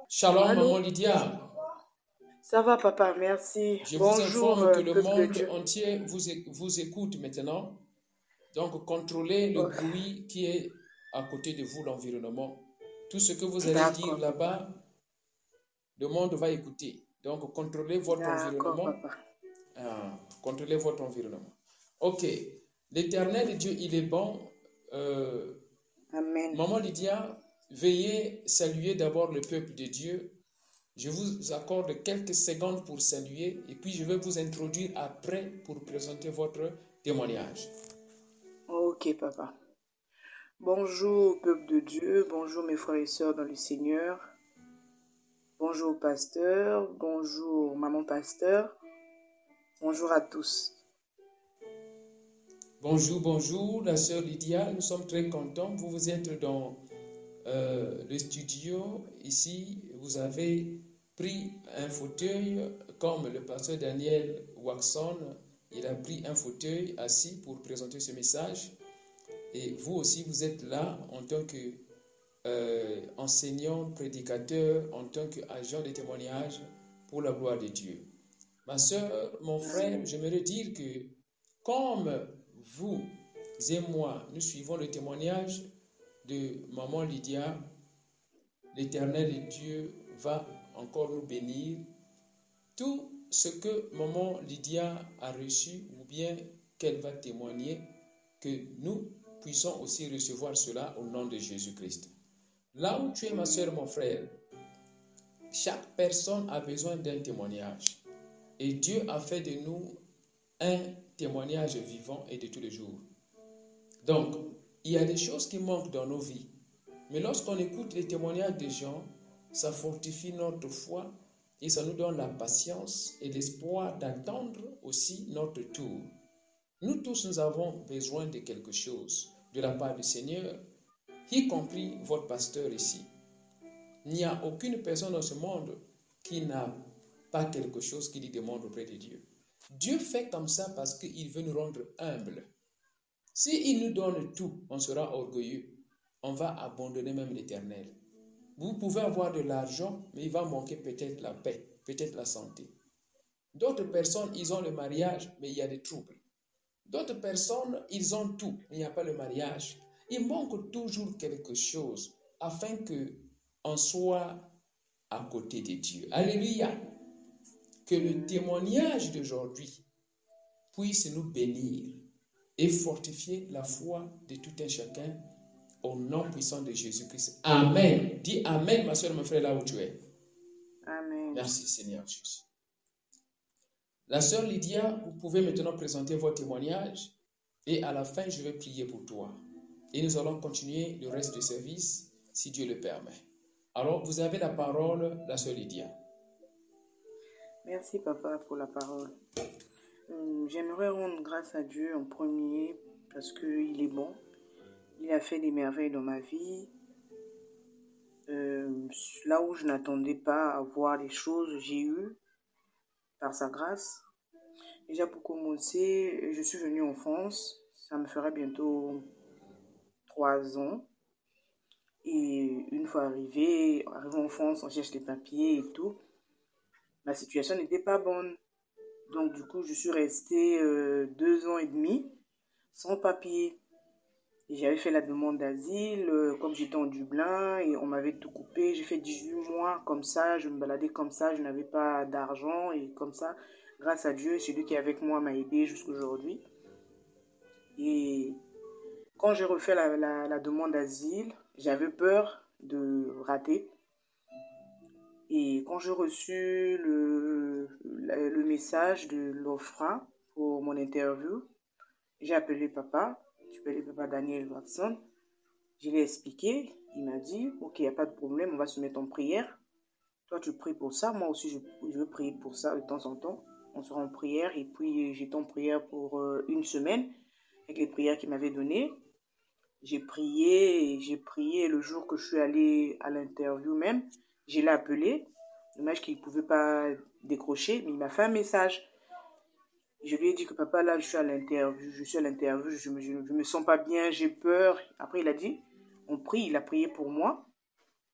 Shalom, maman Allô? Lydia. Ça va, papa, merci. Je vous Bonjour, informe que le peuple de monde Dieu. entier vous écoute maintenant. Donc, contrôlez le Oh, bruit qui est à côté de vous, l'environnement. Tout ce que vous allez dire d'accord, papa. là-bas, le monde va écouter. Donc, contrôlez votre D'accord, environnement. papa. Contrôlez votre environnement. Ok. L'Éternel Dieu, il est bon. Euh, Amen. Maman Lydia, veuillez saluer d'abord le peuple de Dieu. Je vous accorde quelques secondes pour saluer et puis je vais vous introduire après pour présenter votre témoignage. Ok, papa. Bonjour, peuple de Dieu. Bonjour, mes frères et sœurs dans le Seigneur. Bonjour, pasteur. Bonjour, maman pasteur. Bonjour à tous. Bonjour, bonjour, la sœur Lydia, nous sommes très contents. Vous êtes dans le studio. Ici, vous avez pris un fauteuil comme le pasteur Daniel Waxon. Il a pris un fauteuil assis pour présenter ce message. Et vous aussi, vous êtes là en tant que enseignant, prédicateur, en tant qu'agent de témoignage pour la gloire de Dieu. Ma soeur, mon frère, Amen. j'aimerais dire que comme vous et moi, nous suivons le témoignage de maman Lydia, l'Éternel Dieu va encore nous bénir. Tout ce que maman Lydia a reçu ou bien qu'elle va témoigner, que nous puissions aussi recevoir cela au nom de Jésus-Christ. Là où tu es, ma soeur, Amen. mon frère, chaque personne a besoin d'un témoignage. Et Dieu a fait de nous un témoignage vivant et de tous les jours. Donc, il y a des choses qui manquent dans nos vies. Mais lorsqu'on écoute les témoignages des gens, ça fortifie notre foi et ça nous donne la patience et l'espoir d'attendre aussi notre tour. Nous tous, nous avons besoin de quelque chose de la part du Seigneur, y compris votre pasteur ici. Il n'y a aucune personne dans ce monde qui n'a pas quelque chose qu'il demande auprès de Dieu. Dieu fait comme ça parce qu'il veut nous rendre humbles. S'il nous donne tout, on sera orgueilleux. On va abandonner même l'Éternel. Vous pouvez avoir de l'argent, mais il va manquer peut-être la paix, peut-être la santé. D'autres personnes, ils ont le mariage, mais il y a des troubles. D'autres personnes, ils ont tout, mais il n'y a pas le mariage. Il manque toujours quelque chose afin qu'on soit à côté de Dieu. Alléluia. Que le Amen. témoignage d'aujourd'hui puisse nous bénir et fortifier la foi de tout un chacun au nom puissant de Jésus-Christ. Amen. Dis Amen, ma soeur, mon frère, là où tu es. Amen. Merci, Seigneur Jésus. La sœur Lydia, vous pouvez maintenant présenter votre témoignage et à la fin, je vais prier pour toi. Et nous allons continuer le reste du service si Dieu le permet. Alors, vous avez la parole, la sœur Lydia. Merci, papa, pour la parole. J'aimerais rendre grâce à Dieu en premier parce qu'il est bon. Il a fait des merveilles dans ma vie. Là où je n'attendais pas à voir les choses, j'ai eu par sa grâce. Déjà pour commencer, je suis venue en France. Ça me fera bientôt 3 ans. Et une fois arrivée en France, on cherche les papiers et tout. Ma situation n'était pas bonne. Donc du coup, je suis restée 2 ans et demi sans papier. Et j'avais fait la demande d'asile, comme j'étais en Dublin, et on m'avait tout coupé. J'ai fait 18 mois comme ça, je me baladais comme ça, je n'avais pas d'argent, et comme ça, grâce à Dieu, celui qui est avec moi m'a aidé jusqu'à aujourd'hui. Et quand j'ai refait la demande d'asile, j'avais peur de rater. Et quand j'ai reçu le message de l'OFRA pour mon interview, j'ai appelé papa, j'ai appelé papa Daniel Watson. Je l'ai expliqué, il m'a dit, ok, il n'y a pas de problème, on va se mettre en prière. Toi, tu pries pour ça, moi aussi, je veux prier pour ça de temps en temps. On sera en prière et puis j'étais en prière pour une semaine avec les prières qu'il m'avait données. J'ai prié le jour que je suis allée à l'interview même. Je l'ai appelé, dommage qu'il ne pouvait pas décrocher, mais il m'a fait un message. Je lui ai dit que papa, là, je suis à l'interview, je me sens pas bien, j'ai peur. Après, il a dit, on prie, il a prié pour moi.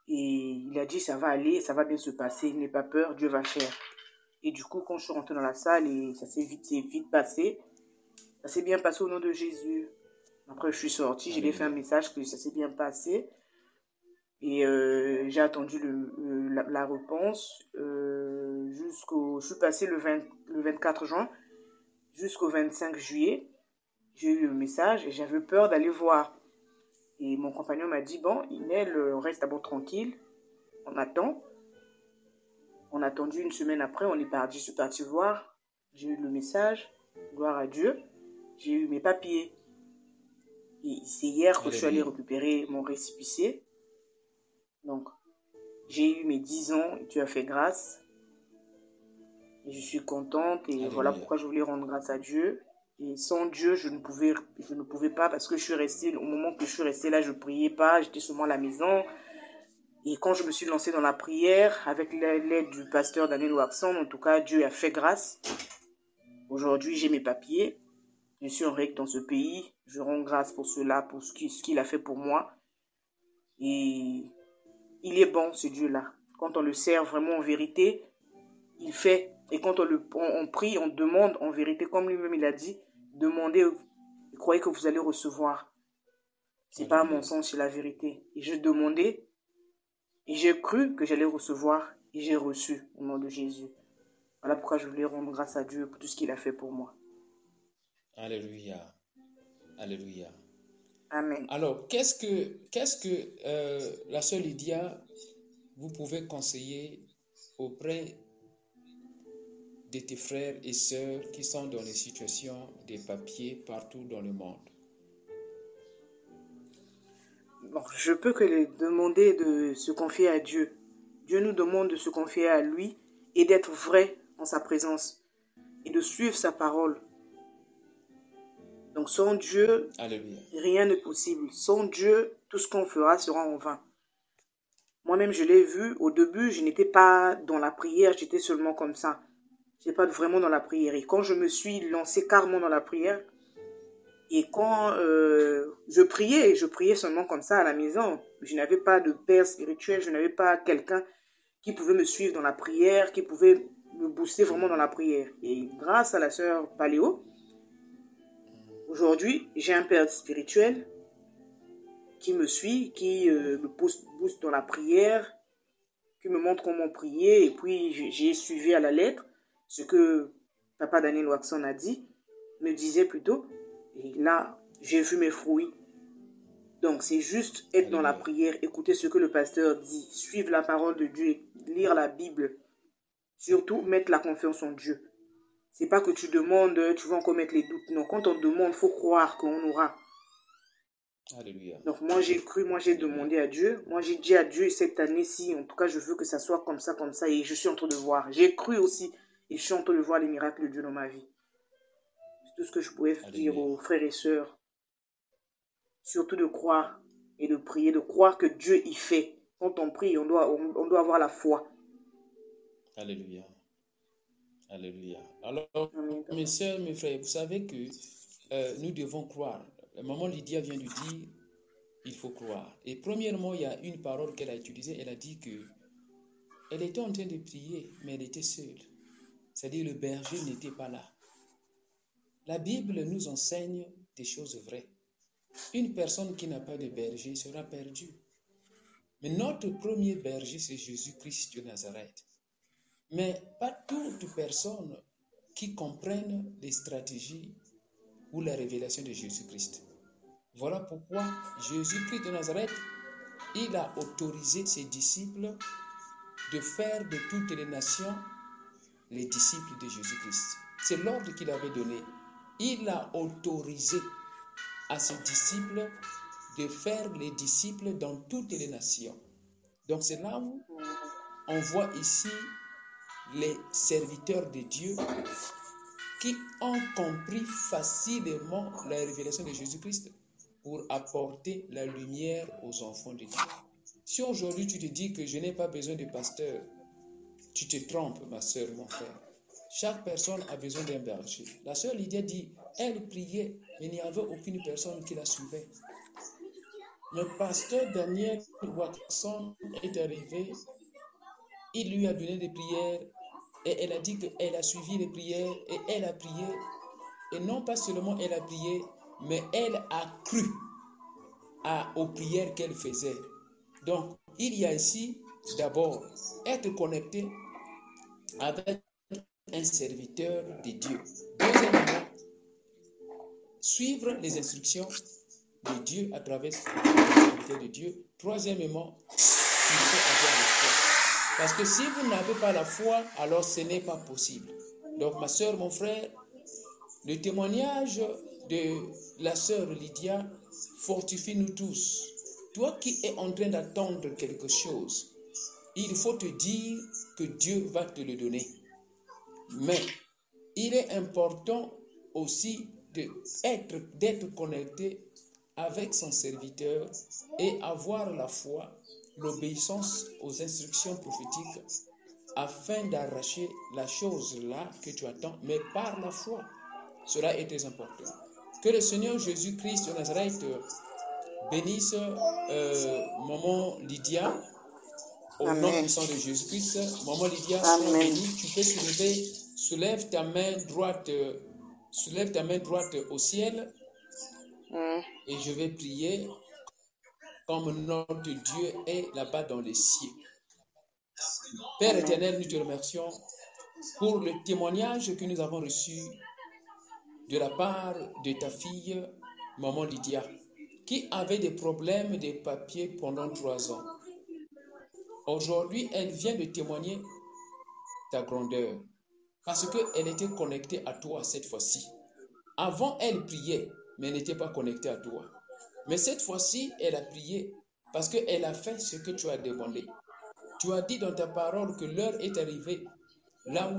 Et il a dit, ça va aller, ça va bien se passer, n'aie pas peur, Dieu va faire. Et du coup, quand je suis rentrée dans la salle, et c'est vite passé, ça s'est bien passé au nom de Jésus. Après, je suis sortie, j'ai fait un Alléluia. message que ça s'est bien passé. Et j'ai attendu la réponse je suis passé le 24 juin jusqu'au 25 juillet. J'ai eu le message et j'avais peur d'aller voir. Et mon compagnon m'a dit, bon, Inel, reste d'abord tranquille, on attend. On a attendu une semaine après, je suis parti voir. J'ai eu le message, gloire à Dieu. J'ai eu mes papiers. Et c'est hier que je suis allée Alléluia. récupérer mon récépissé. Donc, j'ai eu mes 10 ans et tu as fait grâce. Et je suis contente et voilà Alléluia. pourquoi je voulais rendre grâce à Dieu. Et sans Dieu, je ne pouvais pas parce que je suis restée, au moment que je suis restée là, je ne priais pas, j'étais seulement à la maison. Et quand je me suis lancée dans la prière, avec l'aide du pasteur Daniel Waxon, en tout cas, Dieu a fait grâce. Aujourd'hui, j'ai mes papiers. Je suis en règle dans ce pays. Je rends grâce pour cela, pour ce qu'il a fait pour moi. Et il est bon, ce Dieu-là. Quand on le sert vraiment en vérité, il fait. Et quand on prie, on demande en vérité, comme lui-même il a dit, demandez et croyez que vous allez recevoir. C'est pas un Alléluia. mensonge, c'est la vérité. Et j'ai demandé, et j'ai cru que j'allais recevoir, et j'ai reçu au nom de Jésus. Voilà pourquoi je voulais rendre grâce à Dieu pour tout ce qu'il a fait pour moi. Alléluia. Alléluia. Amen. Alors, qu'est-ce que la sœur Lydia, vous pouvez conseiller auprès de tes frères et sœurs qui sont dans les situations des papiers partout dans le monde? Bon, je peux que les demander de se confier à Dieu. Dieu nous demande de se confier à lui et d'être vrai en sa présence et de suivre sa parole. Donc sans Dieu, Alléluia. rien n'est possible. Sans Dieu, tout ce qu'on fera sera en vain. Moi-même, je l'ai vu. Au début, je n'étais pas dans la prière, j'étais seulement comme ça. Je n'étais pas vraiment dans la prière. Et quand je me suis lancée carrément dans la prière, et quand je priais seulement comme ça à la maison. Je n'avais pas de père spirituel, je n'avais pas quelqu'un qui pouvait me suivre dans la prière, qui pouvait me booster vraiment dans la prière. Et grâce à la sœur Paléo, aujourd'hui, j'ai un père spirituel qui me suit, qui me booste dans la prière, qui me montre comment prier. Et puis, j'ai suivi à la lettre ce que papa Daniel Waxon a dit, me disait plutôt. Et là, j'ai vu mes fruits. Donc, c'est juste être dans la Alléluia. prière, écouter ce que le pasteur dit, suivre la parole de Dieu, lire la Bible. Surtout, mettre la confiance en Dieu. C'est pas que tu demandes, tu vas encore mettre les doutes. Non, quand on demande, il faut croire qu'on aura. Alléluia. Donc, moi, j'ai cru, moi, j'ai Alléluia. demandé à Dieu. Moi, j'ai dit à Dieu, cette année-ci, en tout cas, je veux que ça soit comme ça, comme ça. Et je suis en train de voir. J'ai cru aussi. Et je suis en train de voir les miracles de Dieu dans ma vie. C'est tout ce que je pouvais dire Alléluia. aux frères et sœurs. Surtout de croire et de prier, de croire que Dieu y fait. Quand on prie, on doit avoir la foi. Alléluia. Alléluia. Alors, Amen, mes papa. sœurs, mes frères, vous savez que nous devons croire. Maman Lydia vient de dire, il faut croire. Et premièrement, il y a une parole qu'elle a utilisée. Elle a dit que elle était en train de prier, mais elle était seule. C'est-à-dire le berger n'était pas là. La Bible nous enseigne des choses vraies. Une personne qui n'a pas de berger sera perdue. Mais notre premier berger, c'est Jésus-Christ de Nazareth. Mais pas toute personne qui comprenne les stratégies ou la révélation de Jésus-Christ. Voilà pourquoi Jésus-Christ de Nazareth, il a autorisé ses disciples de faire de toutes les nations les disciples de Jésus-Christ. C'est l'ordre qu'il avait donné. Il a autorisé à ses disciples de faire les disciples dans toutes les nations. Donc c'est là où on voit ici les serviteurs de Dieu qui ont compris facilement la révélation de Jésus-Christ pour apporter la lumière aux enfants de Dieu. Si aujourd'hui tu te dis que je n'ai pas besoin de pasteur, tu te trompes, ma soeur, mon frère. Chaque personne a besoin d'un berger. La sœur Lydia dit, elle priait, mais il n'y avait aucune personne qui la suivait. le pasteur Daniel Watson est arrivé, il lui a donné des prières et elle a dit qu'elle a suivi les prières et elle a prié. Et non pas seulement elle a prié, mais elle a cru aux prières qu'elle faisait. Donc, il y a ici d'abord être connecté avec un serviteur de Dieu. Deuxièmement, suivre les instructions de Dieu à travers le serviteur de Dieu. Troisièmement, il faut avoir la foi. Parce que si vous n'avez pas la foi, alors ce n'est pas possible. Donc, ma soeur, mon frère, le témoignage de la sœur Lydia fortifie nous tous. Toi qui es en train d'attendre quelque chose, il faut te dire que Dieu va te le donner. Mais il est important aussi d'être connecté avec son serviteur et avoir la foi, l'obéissance aux instructions prophétiques afin d'arracher la chose là que tu attends, mais par la foi. Cela est très important. Que le Seigneur Jésus-Christ de Nazareth bénisse maman Lydia au nom puissant de Jésus-Christ. Maman Lydia, sois bénie. Tu peux soulève ta main droite au ciel et je vais prier comme notre Dieu est là-bas dans les cieux. Père éternel, nous te remercions pour le témoignage que nous avons reçu de la part de ta fille, maman Lydia, qui avait des problèmes de papiers pendant 3 ans. Aujourd'hui, elle vient de témoigner ta grandeur parce qu'elle était connectée à toi cette fois-ci. Avant, elle priait, mais elle n'était pas connectée à toi. Mais cette fois-ci, elle a prié parce qu'elle a fait ce que tu as demandé. Tu as dit dans ta parole que l'heure est arrivée, là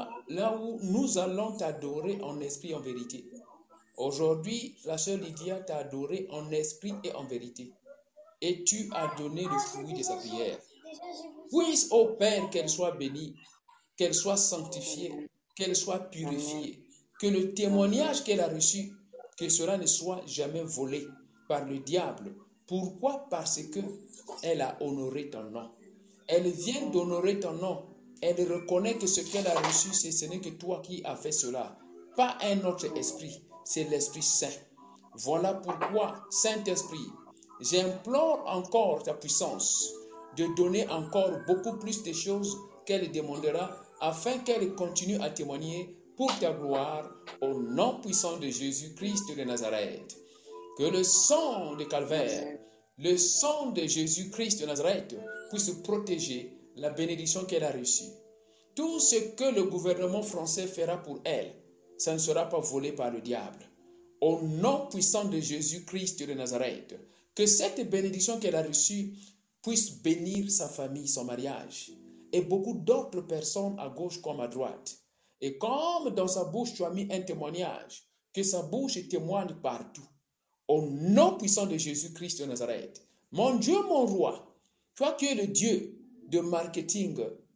où nous allons t'adorer en esprit et en vérité. Aujourd'hui, la sœur Lydia t'a adoré en esprit et en vérité. Et tu as donné le fruit de sa prière. Puisse, ô Père, qu'elle soit bénie, qu'elle soit sanctifiée, qu'elle soit purifiée, que le témoignage qu'elle a reçu, que cela ne soit jamais volé par le diable. Pourquoi? Parce que elle a honoré ton nom. Elle vient d'honorer ton nom. Elle reconnaît que ce qu'elle a reçu, ce n'est que toi qui as fait cela, pas un autre esprit. C'est l'Esprit Saint. Voilà pourquoi, Saint-Esprit, j'implore encore ta puissance de donner encore beaucoup plus de choses qu'elle demandera afin qu'elle continue à témoigner pour ta gloire au nom puissant de Jésus-Christ de Nazareth. Que le sang de Calvaire, le sang de Jésus-Christ de Nazareth puisse protéger la bénédiction qu'elle a reçue. Tout ce que le gouvernement français fera pour elle, ça ne sera pas volé par le diable. Au nom puissant de Jésus-Christ de Nazareth, que cette bénédiction qu'elle a reçue puisse bénir sa famille, son mariage, et beaucoup d'autres personnes à gauche comme à droite. Et comme dans sa bouche tu as mis un témoignage, que sa bouche témoigne partout. Au nom puissant de Jésus-Christ de Nazareth, mon Dieu, mon roi, toi qui es le Dieu de marketing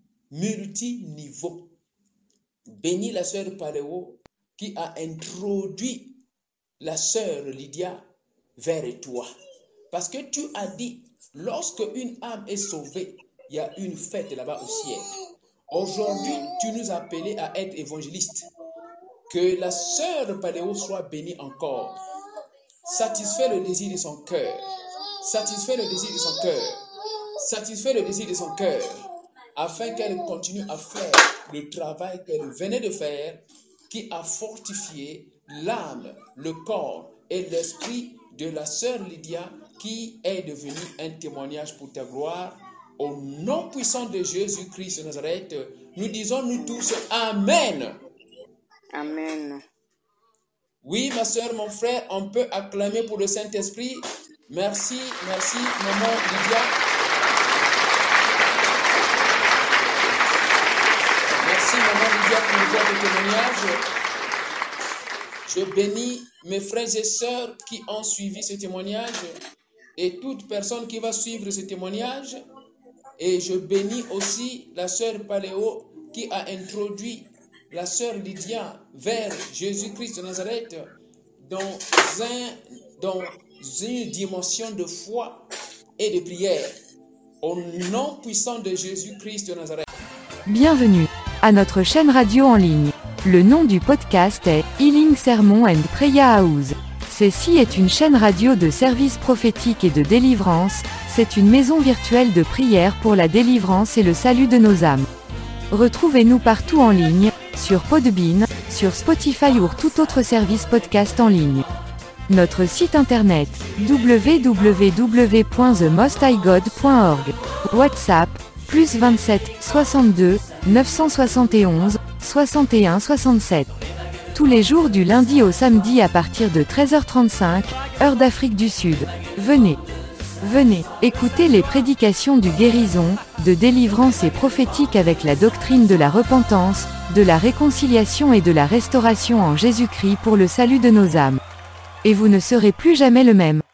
multiniveau, bénis la sœur Paléo qui a introduit la sœur Lydia vers toi. Parce que tu as dit, lorsque une âme est sauvée, il y a une fête là-bas au ciel. Aujourd'hui, tu nous as appelés à être évangélistes. Que la sœur Paléo soit bénie encore. Satisfais le désir de son cœur. Satisfais le désir de son cœur. Satisfais le désir de son cœur. Afin qu'elle continue à faire le travail qu'elle venait de faire, qui a fortifié l'âme, le corps et l'esprit de la sœur Lydia, qui est devenue un témoignage pour ta gloire. Au nom puissant de Jésus-Christ de Nazareth, nous disons nous tous Amen. Amen. Oui, ma soeur, mon frère, on peut acclamer pour le Saint-Esprit. Merci, maman Lydia. Merci, maman Lydia, pour le témoignage. Je bénis mes frères et sœurs qui ont suivi ce témoignage et toute personne qui va suivre ce témoignage. Et je bénis aussi la sœur Paléo qui a introduit la sœur Lydia vers Jésus-Christ de Nazareth dans une dimension de foi et de prière. Au nom puissant de Jésus-Christ de Nazareth. Bienvenue à notre chaîne radio en ligne. Le nom du podcast est Healing Sermon and Prayer House. Ceci est une chaîne radio de services prophétiques et de délivrance. C'est une maison virtuelle de prière pour la délivrance et le salut de nos âmes. Retrouvez-nous partout en ligne, sur Podbean, sur Spotify ou tout autre service podcast en ligne. Notre site internet www.themosthighgod.org. WhatsApp +27 62 971 61 67. Tous les jours du lundi au samedi à partir de 13h35, heure d'Afrique du Sud. Venez, écoutez les prédications du guérison, de délivrance et prophétique avec la doctrine de la repentance, de la réconciliation et de la restauration en Jésus-Christ pour le salut de nos âmes. Et vous ne serez plus jamais le même.